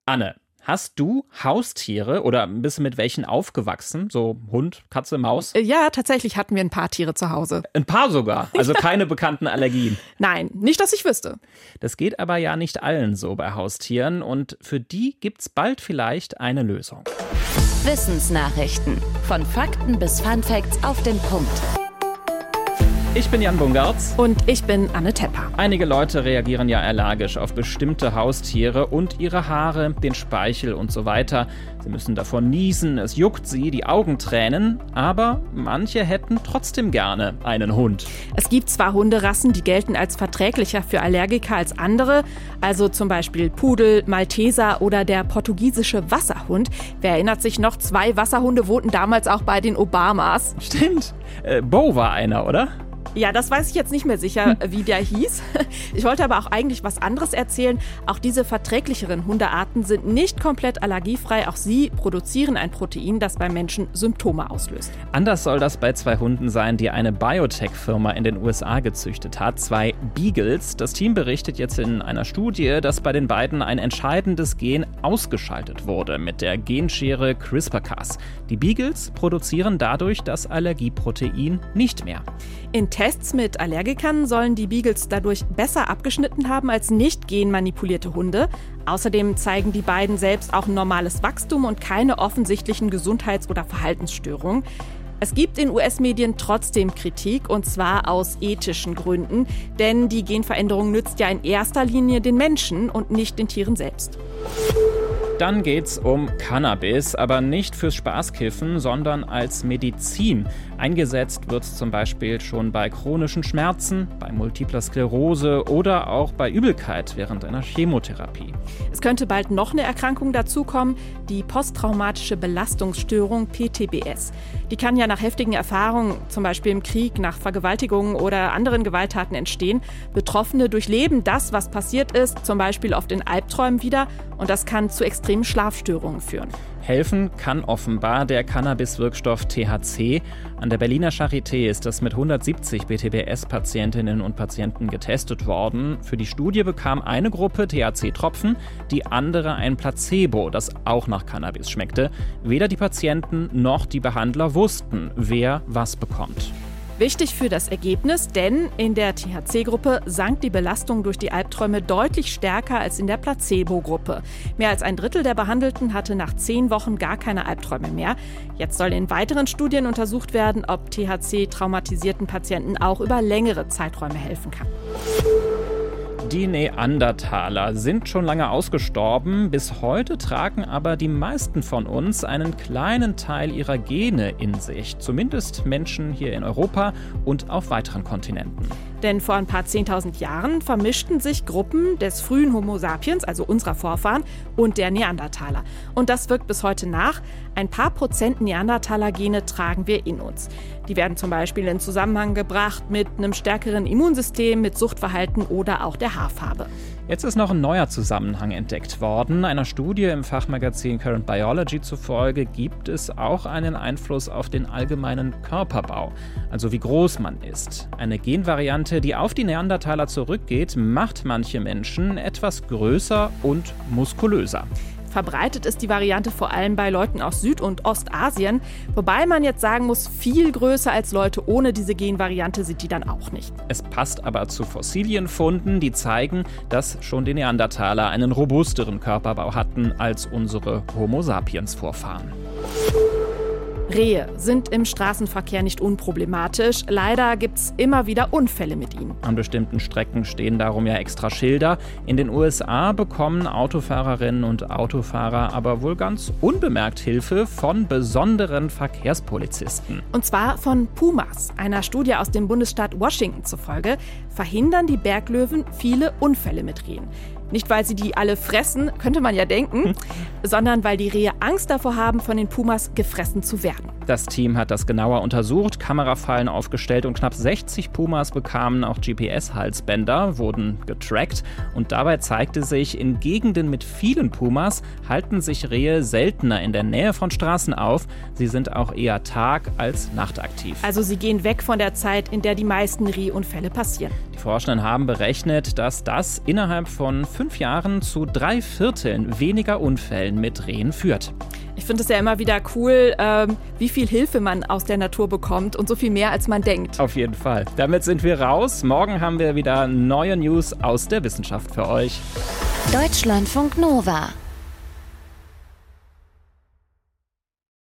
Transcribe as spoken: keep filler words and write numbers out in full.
Anne, hast du Haustiere oder bist du mit welchen aufgewachsen? So Hund, Katze, Maus? Ja, tatsächlich hatten wir ein paar Tiere zu Hause. Ein paar sogar? Also keine bekannten Allergien? Nein, nicht, dass ich wüsste. Das geht aber ja nicht allen so bei Haustieren und für die gibt's bald vielleicht eine Lösung. Wissensnachrichten. Von Fakten bis Funfacts auf den Punkt. Ich bin Jan Bungartz. Und ich bin Anne Tepper. Einige Leute reagieren ja allergisch auf bestimmte Haustiere und ihre Haare, den Speichel und so weiter. Sie müssen davon niesen, es juckt sie, die Augen tränen, aber manche hätten trotzdem gerne einen Hund. Es gibt zwar Hunderassen, die gelten als verträglicher für Allergiker als andere, also zum Beispiel Pudel, Malteser oder der portugiesische Wasserhund. Wer erinnert sich noch, zwei Wasserhunde wohnten damals auch bei den Obamas. Stimmt, äh, Bo war einer, oder? Ja, das weiß ich jetzt nicht mehr sicher, wie der hieß. Ich wollte aber auch eigentlich was anderes erzählen. Auch diese verträglicheren Hundearten sind nicht komplett allergiefrei. Auch sie produzieren ein Protein, das beim Menschen Symptome auslöst. Anders soll das bei zwei Hunden sein, die eine Biotech-Firma in den U S A gezüchtet hat. Zwei Beagles. Das Team berichtet jetzt in einer Studie, dass bei den beiden ein entscheidendes Gen ausgeschaltet wurde mit der Genschere CRISPR-Cas. Die Beagles produzieren dadurch das Allergieprotein nicht mehr. In Tests mit Allergikern sollen die Beagles dadurch besser abgeschnitten haben als nicht genmanipulierte Hunde. Außerdem zeigen die beiden selbst auch ein normales Wachstum und keine offensichtlichen Gesundheits- oder Verhaltensstörungen. Es gibt in U S-Medien trotzdem Kritik, und zwar aus ethischen Gründen. Denn die Genveränderung nützt ja in erster Linie den Menschen und nicht den Tieren selbst. Dann geht's um Cannabis, aber nicht fürs Spaßkiffen, sondern als Medizin. Eingesetzt wird es zum Beispiel schon bei chronischen Schmerzen, bei multipler Sklerose oder auch bei Übelkeit während einer Chemotherapie. Es könnte bald noch eine Erkrankung dazukommen, die posttraumatische Belastungsstörung P T B S. Die kann ja nach heftigen Erfahrungen, zum Beispiel im Krieg, nach Vergewaltigungen oder anderen Gewalttaten entstehen. Betroffene durchleben das, was passiert ist, zum Beispiel oft in Albträumen wieder, und das kann zu extremen Schlafstörungen führen. Helfen kann offenbar der Cannabis-Wirkstoff T H C. An der Berliner Charité ist das mit hundertsiebzig B T B S-Patientinnen und Patienten getestet worden. Für die Studie bekam eine Gruppe T H C-Tropfen, die andere ein Placebo, das auch nach Cannabis schmeckte. Weder die Patienten noch die Behandler wussten, wer was bekommt. Wichtig für das Ergebnis, denn in der T H C-Gruppe sank die Belastung durch die Albträume deutlich stärker als in der Placebo-Gruppe. Mehr als ein Drittel der Behandelten hatte nach zehn Wochen gar keine Albträume mehr. Jetzt soll in weiteren Studien untersucht werden, ob T H C traumatisierten Patienten auch über längere Zeiträume helfen kann. Die Neandertaler sind schon lange ausgestorben. Bis heute tragen aber die meisten von uns einen kleinen Teil ihrer Gene in sich. Zumindest Menschen hier in Europa und auf weiteren Kontinenten. Denn vor ein paar zehntausend Jahren vermischten sich Gruppen des frühen Homo sapiens, also unserer Vorfahren, und der Neandertaler. Und das wirkt bis heute nach. Ein paar Prozent Neandertaler-Gene tragen wir in uns. Die werden zum Beispiel in Zusammenhang gebracht mit einem stärkeren Immunsystem, mit Suchtverhalten oder auch der Haarfarbe. Jetzt ist noch ein neuer Zusammenhang entdeckt worden. Einer Studie im Fachmagazin Current Biology zufolge gibt es auch einen Einfluss auf den allgemeinen Körperbau, also wie groß man ist. Eine Genvariante, die auf die Neandertaler zurückgeht, macht manche Menschen etwas größer und muskulöser. Verbreitet ist die Variante vor allem bei Leuten aus Süd- und Ostasien, wobei man jetzt sagen muss, viel größer als Leute ohne diese Genvariante sind die dann auch nicht. Es passt aber zu Fossilienfunden, die zeigen, dass schon die Neandertaler einen robusteren Körperbau hatten als unsere Homo sapiens Vorfahren. Rehe sind im Straßenverkehr nicht unproblematisch. Leider gibt es immer wieder Unfälle mit ihnen. An bestimmten Strecken stehen darum ja extra Schilder. In den U S A bekommen Autofahrerinnen und Autofahrer aber wohl ganz unbemerkt Hilfe von besonderen Verkehrspolizisten. Und zwar von Pumas. Einer Studie aus dem Bundesstaat Washington zufolge verhindern die Berglöwen viele Unfälle mit Rehen. Nicht, weil sie die alle fressen, könnte man ja denken, sondern weil die Rehe Angst davor haben, von den Pumas gefressen zu werden. Das Team hat das genauer untersucht, Kamerafallen aufgestellt und knapp sechzig Pumas bekamen auch G P S-Halsbänder, wurden getrackt und dabei zeigte sich, in Gegenden mit vielen Pumas halten sich Rehe seltener in der Nähe von Straßen auf. Sie sind auch eher tag- als nachtaktiv. Also sie gehen weg von der Zeit, in der die meisten Rehunfälle passieren. Die Forschenden haben berechnet, dass das innerhalb von fünf Jahren zu drei Vierteln weniger Unfällen mit Rehen führt. Ich finde es ja immer wieder cool, ähm, wie viel Hilfe man aus der Natur bekommt und so viel mehr, als man denkt. Auf jeden Fall. Damit sind wir raus. Morgen haben wir wieder neue News aus der Wissenschaft für euch. Deutschlandfunk Nova.